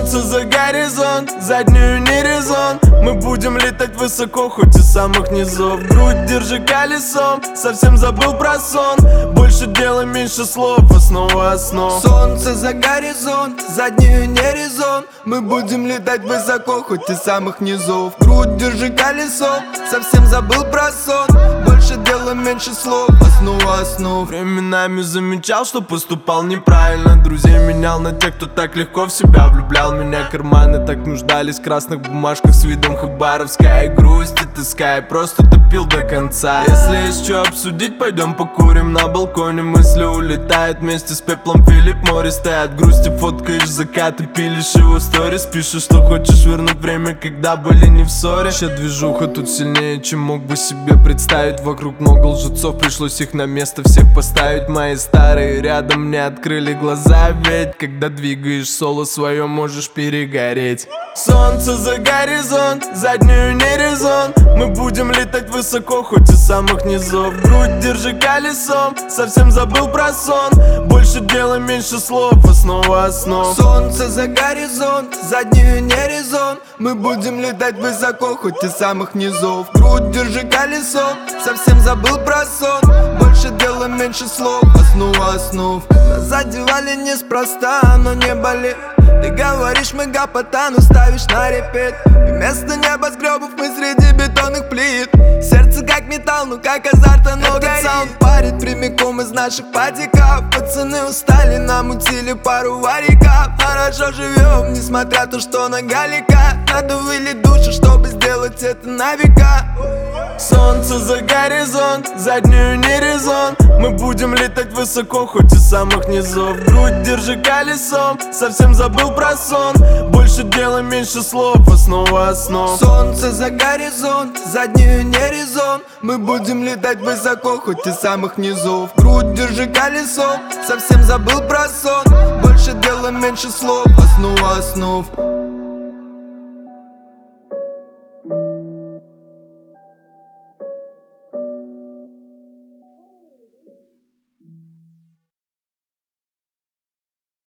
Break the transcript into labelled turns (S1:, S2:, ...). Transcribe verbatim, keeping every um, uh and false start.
S1: Солнце за горизонт, заднюю не резон. Мы будем летать высоко, хоть из самых низов. Грудь держи колесом, совсем забыл про сон. Больше дела, меньше слов, основа основ.
S2: Солнце за горизонт, заднюю не резон. Мы будем летать высоко, хоть из самых низов. Грудь держи колесом, совсем забыл про сон. Больше дела, меньше слов, основа основ.
S1: Временами замечал, что поступал неправильно. Друзей менял на тех, кто так легко в себя влюблял. Меня карманы так нуждались в красных бумажках с видом хабаровска. И грусть и тоска, и просто топил до конца. Если есть что обсудить, пойдем покурим на балконе. Мысли улетают вместе с пеплом. Филипп Моррис, ты от грусти фоткаешь закаты, пилишь его сторис. Пишешь, что хочешь вернуть время, когда были не в ссоре. Ща движуха тут сильнее, чем мог бы себе представить. Вокруг много лжецов, пришлось их на место всех поставить. Мои старые рядом не открыли глаза, ведь когда двигаешь соло свое, можешь перегореть. Солнце за горизонт, заднюю не резон. Мы будем летать высоко, хоть из самых низов. Грудь держи колесом, совсем забыл про сон. Больше дела, меньше слов, основа основ.
S2: Солнце за горизонт, заднюю не резон. Мы будем летать высоко, хоть из самых низов. Грудь держи колесом, совсем забыл про сон. Больше дела, меньше слов, основа основ. Нас задевали неспроста, но не болит. Ты говоришь, мы гопота, но ставишь на репет. И вместо небоскребов мы среди бетонных плит. Сердце как металл, ну как азарт, оно горит. Саунд парит прямиком из наших патиков. Пацаны устали, намутили пару вариков. Хорошо живем, несмотря то, что на галика. Надо вылить душу, чтобы сделать это на века.
S1: Солнце за горизонт, заднюю не резон. Мы будем летать высоко, хоть из самых низов. Грудь держи колесом, совсем забыл про сон. Больше дела, меньше слов, основа основ.
S2: Солнце за горизонт, заднюю не резон. Мы будем летать высоко, хоть из самых низов. Грудь держи колесом, совсем забыл про сон. Больше дела, меньше слов, основа основ.